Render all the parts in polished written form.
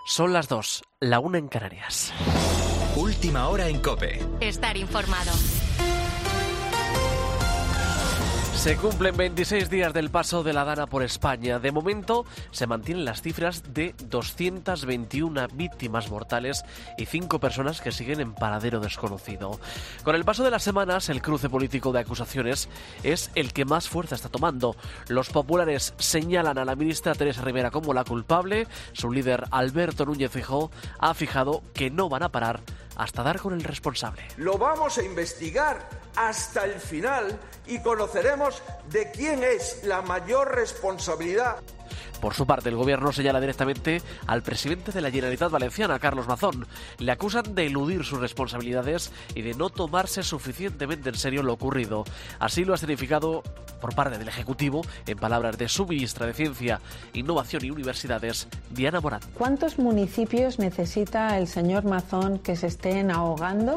Son las 2, la 1 en Canarias. Última hora en COPE. Estar informado. Se cumplen 26 días del paso de la Dana por España. De momento se mantienen las cifras de 221 víctimas mortales y 5 personas que siguen en paradero desconocido. Con el paso de las semanas, el cruce político de acusaciones es el que más fuerza está tomando. Los populares señalan a la ministra Teresa Rivera como la culpable. Su líder, Alberto Núñez Feijóo, ha fijado que no van a parar hasta dar con el responsable. Lo vamos a investigar hasta el final y conoceremos de quién es la mayor responsabilidad. Por su parte, el gobierno señala directamente al presidente de la Generalitat Valenciana, Carlos Mazón. Le acusan de eludir sus responsabilidades y de no tomarse suficientemente en serio lo ocurrido. Así lo ha significado por parte del Ejecutivo, en palabras de su ministra de Ciencia, Innovación y Universidades, Diana Morán. ¿Cuántos municipios necesita el señor Mazón que se estén ahogando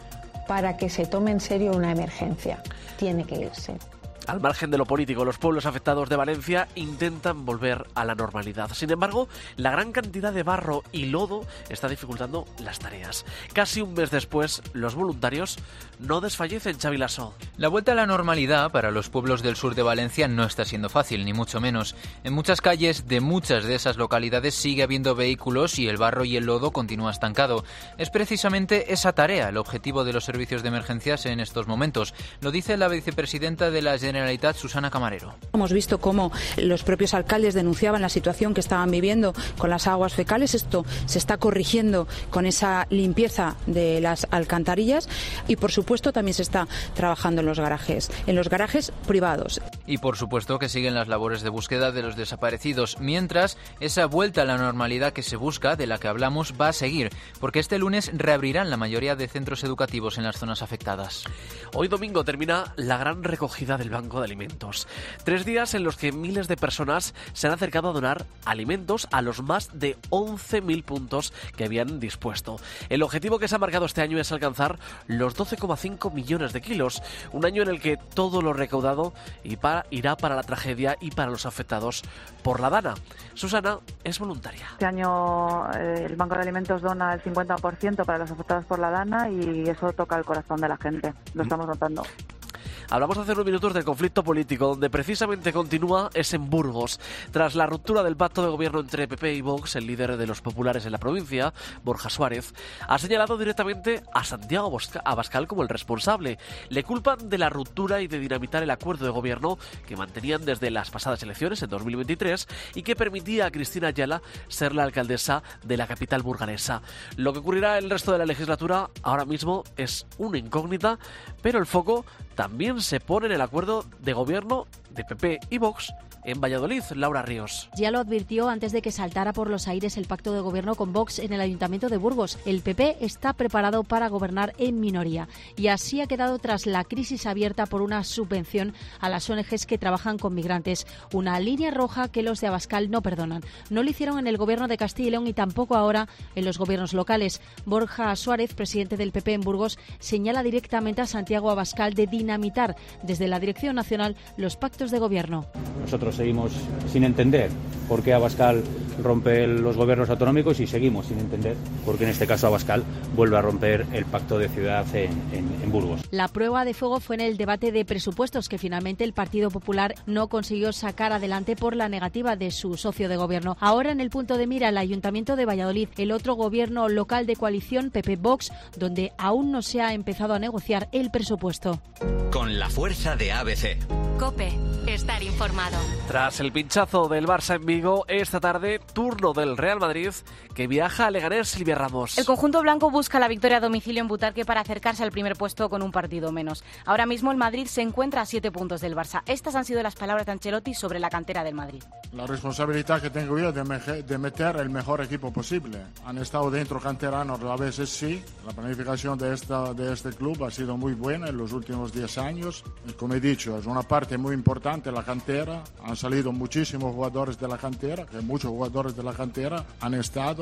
para que se tome en serio una emergencia? Tiene que irse. Al margen de lo político, los pueblos afectados de Valencia intentan volver a la normalidad. Sin embargo, la gran cantidad de barro y lodo está dificultando las tareas. Casi un mes después, los voluntarios no desfallecen, Xavi Lasso. La vuelta a la normalidad para los pueblos del sur de Valencia no está siendo fácil, ni mucho menos. En muchas calles de muchas de esas localidades sigue habiendo vehículos y el barro y el lodo continúa estancado. Es precisamente esa tarea el objetivo de los servicios de emergencias en estos momentos. Lo dice la vicepresidenta de la Generalitat, Susana Camarero. Hemos visto cómo los propios alcaldes denunciaban la situación que estaban viviendo con las aguas fecales. Esto se está corrigiendo con esa limpieza de las alcantarillas y, por supuesto, también se está trabajando en los garajes privados. Y, por supuesto, que siguen las labores de búsqueda de los desaparecidos, mientras esa vuelta a la normalidad que se busca, de la que hablamos, va a seguir, porque este lunes reabrirán la mayoría de centros educativos en las zonas afectadas. Hoy domingo termina la gran recogida del Banco de Alimentos. 3 días en los que miles de personas se han acercado a donar alimentos a los más de 11.000 puntos que habían dispuesto. El objetivo que se ha marcado este año es alcanzar los 12,5 millones de kilos, un año en el que todo lo recaudado irá para la tragedia y para los afectados por la Dana. Susana es voluntaria. Este año el Banco de Alimentos dona el 50% para los afectados por la Dana y eso toca el corazón de la gente, lo estamos notando. Hablamos hace unos minutos del conflicto político, donde precisamente continúa es en Burgos. Tras la ruptura del pacto de gobierno entre PP y Vox, el líder de los populares en la provincia, Borja Suárez, ha señalado directamente a Santiago Abascal como el responsable. Le culpan de la ruptura y de dinamitar el acuerdo de gobierno que mantenían desde las pasadas elecciones en 2023 y que permitía a Cristina Ayala ser la alcaldesa de la capital burgalesa. Lo que ocurrirá el resto de la legislatura ahora mismo es una incógnita, pero el foco también se pone en el acuerdo de gobierno de PP y Vox en Valladolid. Laura Ríos. Ya lo advirtió antes de que saltara por los aires el pacto de gobierno con Vox en el Ayuntamiento de Burgos. El PP está preparado para gobernar en minoría y así ha quedado tras la crisis abierta por una subvención a las ONGs que trabajan con migrantes. Una línea roja que los de Abascal no perdonan. No lo hicieron en el gobierno de Castilla y León y tampoco ahora en los gobiernos locales. Borja Suárez, presidente del PP en Burgos, señala directamente a Santiago Abascal de dinamitar desde la Dirección Nacional los pactos de gobierno. Nosotros seguimos sin entender por qué Abascal rompe los gobiernos autonómicos y seguimos sin entender por qué en este caso Abascal vuelve a romper el pacto de ciudad en Burgos. La prueba de fuego fue en el debate de presupuestos que finalmente el Partido Popular no consiguió sacar adelante por la negativa de su socio de gobierno. Ahora en el punto de mira el Ayuntamiento de Valladolid, el otro gobierno local de coalición PP-Vox, donde aún no se ha empezado a negociar el presupuesto. Con la fuerza de ABC. COPE. Estar informado. Tras el pinchazo del Barça en Vigo, esta tarde turno del Real Madrid, que viaja a Leganés. Silvia Ramos. El conjunto blanco busca la victoria a domicilio en Butarque para acercarse al primer puesto con un partido menos. Ahora mismo el Madrid se encuentra a 7 puntos del Barça. Estas han sido las palabras de Ancelotti sobre la cantera del Madrid. La responsabilidad que tengo yo de meter el mejor equipo posible. Han estado dentro canteranos, a veces sí. La planificación de este club ha sido muy buena en los últimos 10 años. Como he dicho, es una parte muy importante la cantera. Han salido muchísimos jugadores de la cantera, que muchos jugadores de la cantera han estado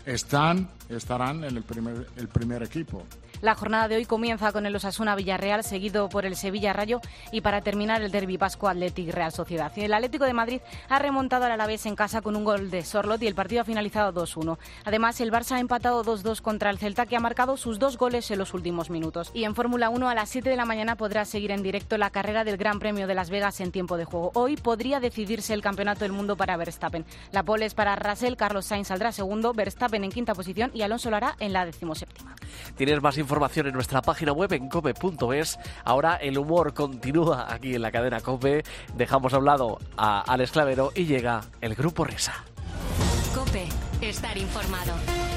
estarán en el primer equipo. La jornada de hoy comienza con el Osasuna-Villarreal, seguido por el Sevilla-Rayo y para terminar el derbi vasco Athletic-Real Sociedad. El Atlético de Madrid ha remontado al Alavés en casa con un gol de Sorloth y el partido ha finalizado 2-1. Además, el Barça ha empatado 2-2 contra el Celta, que ha marcado sus 2 goles en los últimos minutos. Y en Fórmula 1 a las 7 de la mañana podrá seguir en directo la carrera del Gran Premio de Las Vegas en tiempo de juego. Hoy podría decidirse el Campeonato del Mundo para Verstappen. La pole es para Russell, Carlos Sainz saldrá segundo, Verstappen en quinta posición y Alonso lo hará en la 17ª. Tienes más información en nuestra página web en cope.es. Ahora el humor continúa aquí en la cadena COPE. Dejamos a un lado a Alex Clavero y llega el Grupo Risa. COPE. Estar informado.